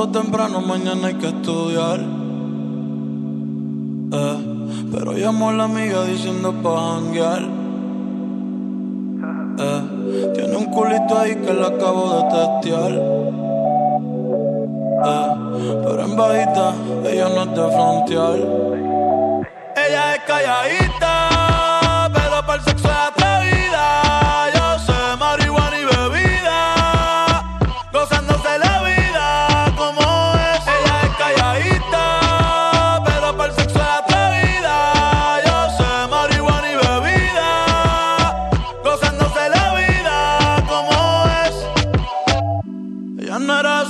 levanto temprano, mañana hay que estudiar. Pero llamó a la amiga diciendo pa' janguear. Tiene un culito ahí que le acabo de testear. Pero en bajita, ella no es de frontear. Ella es calladita, pero para el sexo es atrevida. Yo sé marihuana y bebida, gozándose la vida como es. Ella es calladita, pero para el sexo es atrevida. Yo sé marihuana y bebida, gozándose la vida como es. Ella no era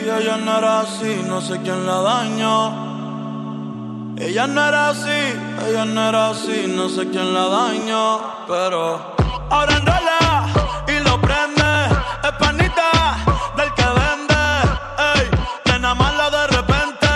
así, no sé quién la dañó. Ella no era así, no sé quién la dañó. Pero ahora enrola y lo prende. Es panita del que vende. Ey, nena mala de repente.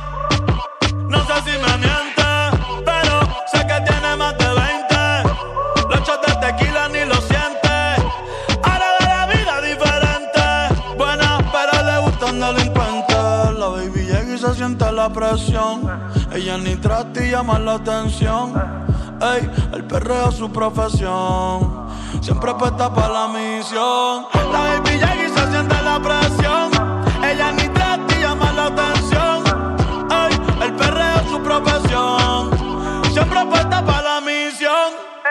No sé si me miente, pero sé que tiene más de 20. Los shots de tequila ni lo siente. Ahora ve la vida diferente. Buena, pero le gustan delincuentes. La baby llega y se siente la presión. Ella ni trata y llama la atención. Ey, el perreo es su profesión. Siempre puesta para la misión. La baby llega y se siente la presión. Ella ni trata y llama la atención. Ey, el perreo es su profesión. Siempre puesta para la misión.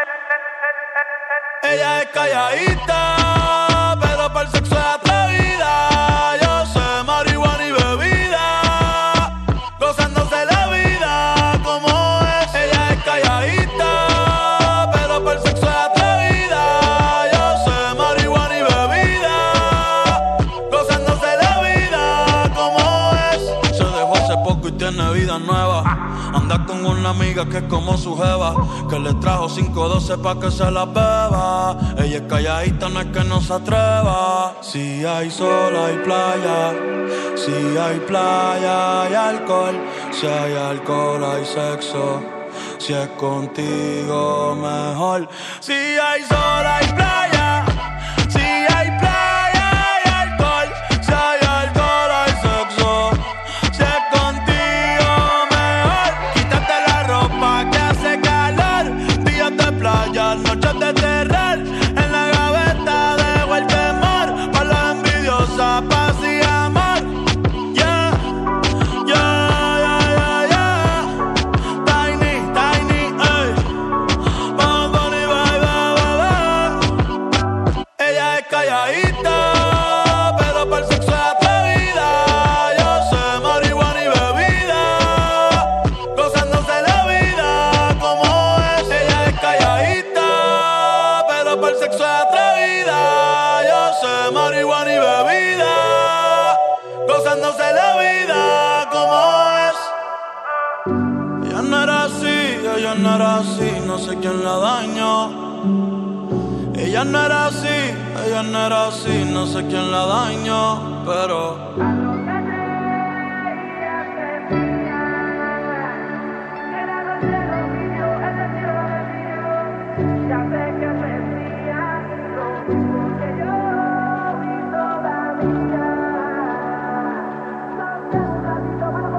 Ella es calladita, pero para el sexo es atrevida. Yo sé marihuana y bebida, gozándose la vida como es. Ella es calladita, pero para el sexo es atrevida. Yo sé marihuana y bebida, gozándose la vida como es. Se dejó hace poco y tiene vida nueva. Anda con una amiga que es como su jeva, que le trajo 512 pa' que se la beba. Ella es calladita, no es que no se atreva. Si hay sol, hay playa. Si hay playa, hay alcohol. Si hay alcohol, hay sexo. Si es contigo, mejor. Si hay sol, hay playa. Si hay playa, hay alcohol. Si hay alcohol, hay sexo. Si es contigo, mejor. Quítate la ropa que hace calor. Días de playa, noches de terror. En la gaveta dejo el temor. Pa' la envidiosa, paz y amor. Yeah, yeah, yeah, yeah, yeah. Tiny, ey. Bad Bunny, bye. Ella es calladita, pero para el sexo es atrevida. Yo sé marihuana y bebida, gozándose la vida como es. Ella es calladita, pero para el sexo es atrevida. Yo sé marihuana y bebida, gozándose la vida como es. Ella no era así, no sé quién la dañó. Ella no era así, no sé quién la dañó, pero Todavía